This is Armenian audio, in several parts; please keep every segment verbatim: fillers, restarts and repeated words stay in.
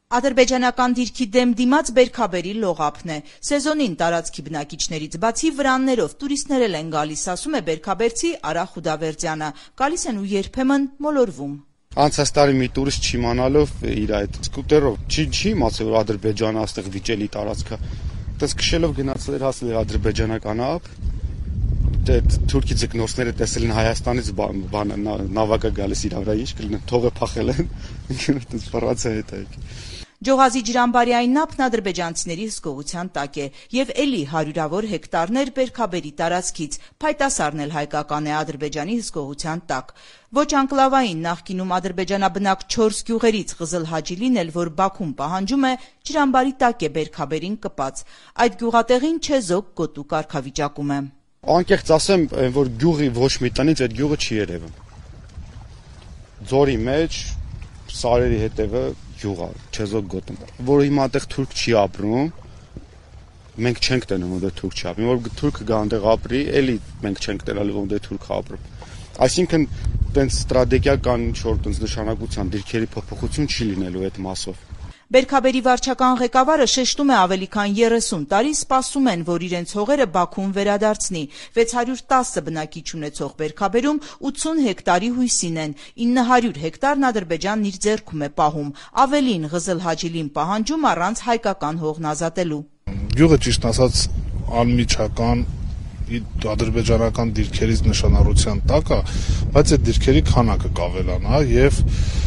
Ադրբեջանական դիրքի դեմ դիմաց բերքաբերի լողափն է։ Սեզոնին տարածքի բնակիչներից բացի վրաններով տուրիստներ էլ են գալիս, ասում է բերքաբերցի Արա Խուդավերդյանը։ Գալիս են ու երբեմն մոլորվում։ Անցած տարի մի տուրիստ չիմանալով իր այդ սկուտերով չի չի իմացել, որ Ադրբեջանը այստեղ վիճելի տարածք է։ Այդպես քշելով գնացել էր հասել էր ադրբեջանական ափ։ Դե թուրքի ձկնորսները տեսել են Հայաստանից բան նավակը գալիս իր վրա, ինչ կլինի, թողը փախել են։ Ինքնուրույն ֆրանսիա հետ է։ Ջոհազի ջրամբարյային ափն ադրբեջանցիների հսկողության տակ է եւ էլի հարյուրավոր հեկտարներ բերքաբերի տարածքից, փայտասարն էլ հայկական է Ադրբեջանի հսկողության տակ։ Ոչ անկլավային նախկինում ադրբեջանաբնակ չորս գյուղերից Ղզլ Հաջիլին էլ, որ Բաքուն պահանջում է, ջրամբարի տակ է բերքաբերին կպած։ Այդ գյուղատեղին չեզոք գոտու կարգավիճակում է։ Անկեղծ ասեմ, որ գյուղի ոչ մի տնից այդ գյուղը չի երևում։ Ձորի մեջ սարերի հետևը գյուղ է, չեզոք գոտը, որ հիմա այդտեղ թուրք չի ապրում, մենք չենք տենում, որ թուրք չի ապրում, որ թուրքը գա այնտեղ ապրի, էլի մենք չենք տենալու, որ դե թուրքը ապրում։ Այսինքն, տենց ստրատեգիական ինչ-որ տենց նշանակության դիրքերի փոփոխություն չի լինելու այդ մասով։ Բերքաբերի վարչական ղեկավարը շեշտում է ավելի քան երեսուն տարի սպասում են, որ իրենց հողերը Բաքուն վերադարձնի։ վեց հարյուր տասը բնակիչ ունեցող բերքաբերում ութսուն հեկտարի հույսին են, ինը հարյուր հեկտարն Ադրբեջանն իր ձեռքում է պահում, ավելին Ղզլ Հաջիլին պահանջում առանց հայկական հողն ազատելու։ Գյուղը ճիշտ ասած անմիջական ադրբեջանական դիրքերից նշանառության տակ է, բայց այդ դիրքերի քանակը կավելանա եւ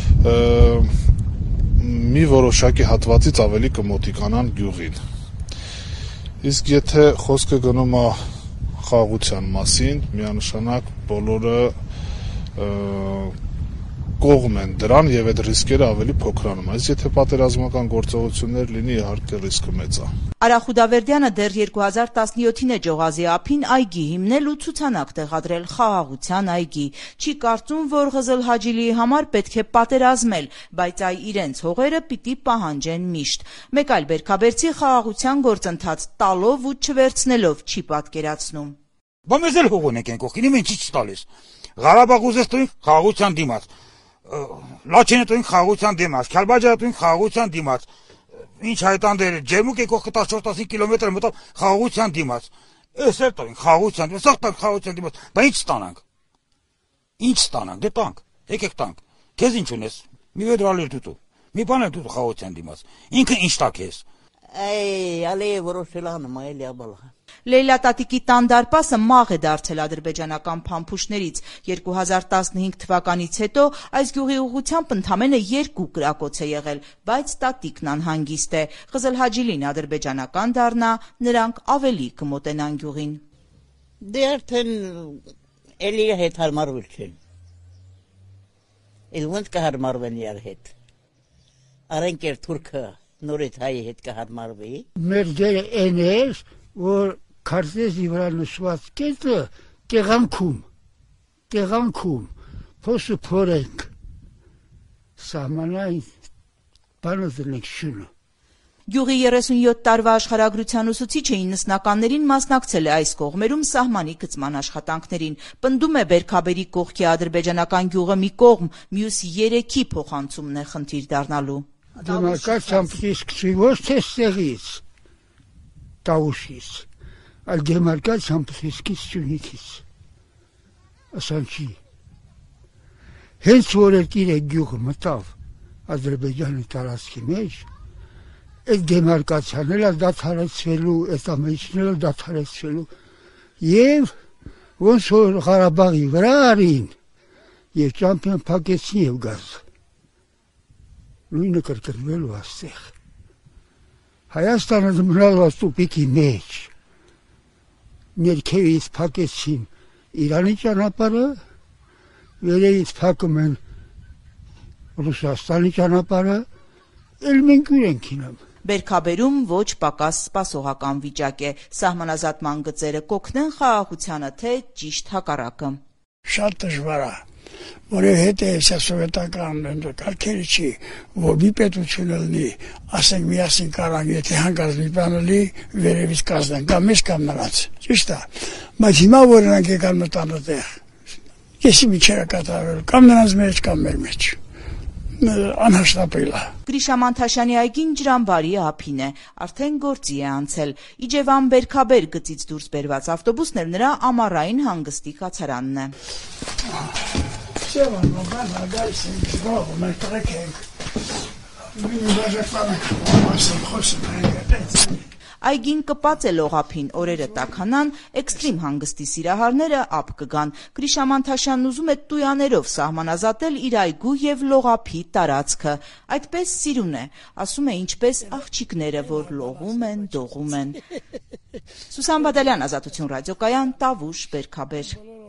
մի որոշակի հատվածից ավելի կմոտիկանան գյուղին։ Իսկ եթե խոսքը գնում է խաղաղության մասին, միանշանակ բոլորը կողմ են դրան եւ այդ ռիսկերը ավելի փոքրանում։ Այս եթե պատերազմական գործողություններ լինի, իհարկե ռիսկը մեծ է։ Արա Խուդավերդյանը դեռ երկու հազար տասնյոթին է Ջոհազի ափին այգի հիմնել ու ցուցանակ տեղադրել խաղաղության այգի։ Չի կարծում, որ Ղզլ Հաջիլիի համար պետք է պատերազմել, բայց այ իրենց հողերը պիտի պահանջեն միշտ։ Մեկ այլ բերքաբերցի խաղաղության գործընթաց տալով ու չվերցնելով չի պատկերացնում։ Բա մեզ էլ հող ունենք են կողքին, ինչ չի տալիս։ Ղարաբաղ ուզես տուն խաղաղության դիմաց։ Լաչինը տուն խաղաղության դիմաց, Քյալբաջարը տուն խաղաղության դիմաց։ Ինչ հայտանդեր ջերմուկ է կողքը տասնչորս տասնհինգ կիլոմետր մտավ խաղաղության դիմաց։ Էս էլ տուն խաղաղության դիմաց, սա տան խաղաղության դիմաց։ Բա ինչ ստանանք։ Ինչ ստանանք, դե տանք, եկեք տանք։ Քեզ ինչ ունես։ Մի վեդրալեր դուտու։ Մի բան էլ դուտու խաղաղության դիմաց։ Ինքը ինչ տա քեզ։ Այ ալե որոշելան մայլի աբալա։ Լեյլա տատիկի տան դարպասը մաղ է դարձել ադրբեջանական փամփուշտներից։ երկու հազար տասնհինգ թվականից հետո այս գյուղի ուղղությամբ ընդամենը երկու կրակոց է եղել, բայց տատիկն անհանգիստ է։ Ղզլ Հաջիլին ադրբեջանական դառնա, նրանք ավելի կմոտենան գյուղին։ Դե արդեն էլի հետ հարմարվել չեն։ Էլ ոնց կհարմարվեն իր հետ։ Արենք էր թուրքը նորից հայի հետ կհարմարվի։ Մեր դերը այն էր, որ քարտեզի վրա նշված կետը տեղանքում, տեղանքում, փոսը փորենք, սահմանային բանը դնենք շունը։ Գյուղի երեսունյոթ տարվա աշխարհագրության ուսուցիչը իննսնականներին մասնակցել է այս կողմերում սահմանի գծման աշխատանքներին։ Պնդում է բերքաբերի կողքի ադրբեջանական գյուղը մի կողմ, մյուս երեքի փոխանցումն է խնդիր դառնալու։ Դեմարկացիան պիտի սկսի ոչ թե ստեղից, տավուշից, այլ դեմարկացիան պիտի սկսի Սյունիքից, ասանչի։ Հենց որ այդ իր գյուղը մտավ Ադրբեջանի տարածքի մեջ, այդ դեմարկացիան էլ դադարեցվելու, այդ ամենիչն էլ դադարեցվելու, եւ ոնց որ Ղարաբաղի վրա արին, եւ ճամփյան փակեցին եւ գազ։ Նույնը կրկնվելու աստեղ։ Հայաստանը մնալու տուփիկի մեջ։ Ներքևից փակեցին Իրանի ճանապարհը, վերևից փակում են Ռուսաստանի ճանապարհը, էլ մենք ուրենք ինեմ։ Բերքաբերում ոչ պակաս սպասողական վիճակ է։ Սահմանազատման գծերը կօգնեն խաղաղությանը, թե ճիշտ հակառակը։ Շատ դժվար է, որովհետև սովետական կարգերը չի, որ մի պետություն լինի, ասենք միասին կարան, եթե հանկարծ մի բան լինի, վերևից կազդեն, կամ մեզ կամ նրանց, ճիշտ է, բայց հիմա որ նրանք եկան մտան այդտեղ, եսի մի չեր կատարվել, կամ նրանց մեջ, կամ մեր մեջ, անհաշտապել է։ Գրիշա Մանթաշյանի այգին ջրամբարի ափին է, արդեն գործի է անցել։ Իջևան Բերքաբեր գծից դուրս բերված ավտոբուսն էլ նրա ամառային հանգստի կացարանն է։ Սևան, բան գալիս ենք, գող, մեր տրեք ենք։ Մինի բաժականը մասը խոսում ենք։ Այգին կպած է լողափին, օրերը տաքանան, էքստրիմ հանգստի սիրահարները ափ կգան։ Գրիշա Մանթաշյանն ուզում է տույաներով սահմանազատել իր այգու եւ լողափի տարածքը։ Այդպես սիրուն է, ասում է, ինչպես աղջիկները, որ լողում են, դողում են։ Սուսան Բադալյան, Ազատություն ռադիոկայան, Տավուշ, Բերքաբեր։